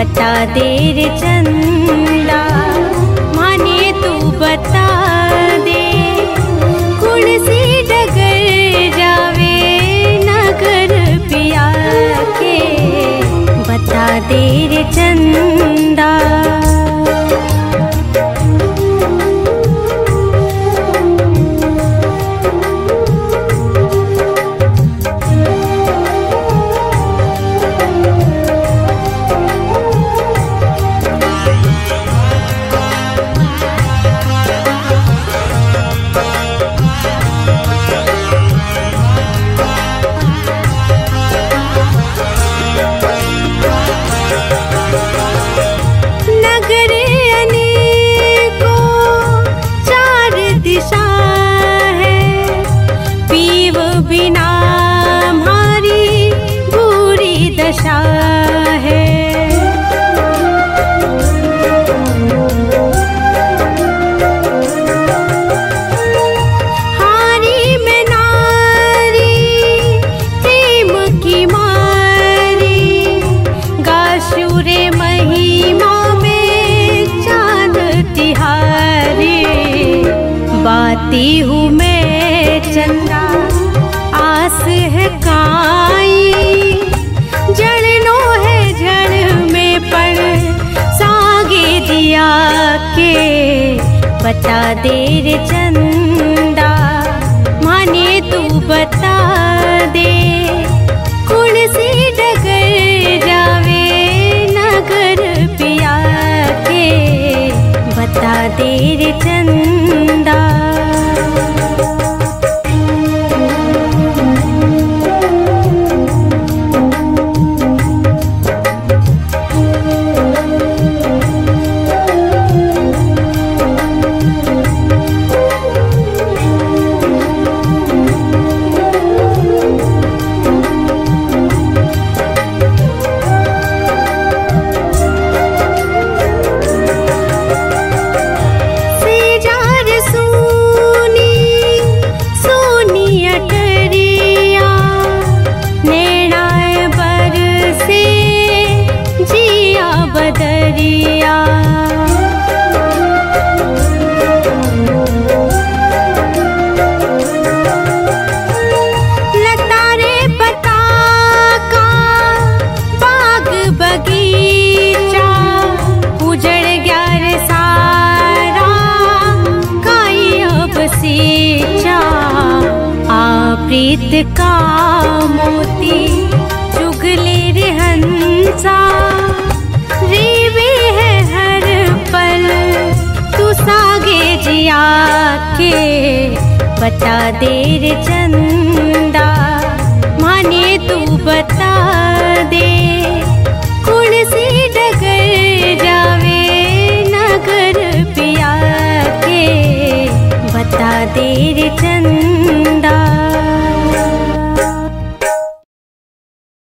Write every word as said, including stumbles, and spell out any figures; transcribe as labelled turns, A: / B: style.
A: बता दे रे चंदा, माने तू बता दे, कुण सी डगर जावे नगर पिया के, बता दे रे चंदा। बिना हमारी बुरी दशा है, हारी में नारी प्रेम की मारी, गाशुरे महिमा में चांद तिहारी, बाती हूँ मैं चंदा आस है काई, जड़नो है जड़ में पड़ सागे दिया के, बता दे रे चंदा, माने तू बता दे, कुण सी डगर जावे नगर पिया के, बता दे रे चंदा। बदरिया लतारे पता का बाग बगीचा, उजड़ गया रे सारा काई अब सींचा, प्रीत का मोती चुगले रे हंसा, रीवी है हर पल तू सागे जिया के, बता दे रे चंदा, माने तू बता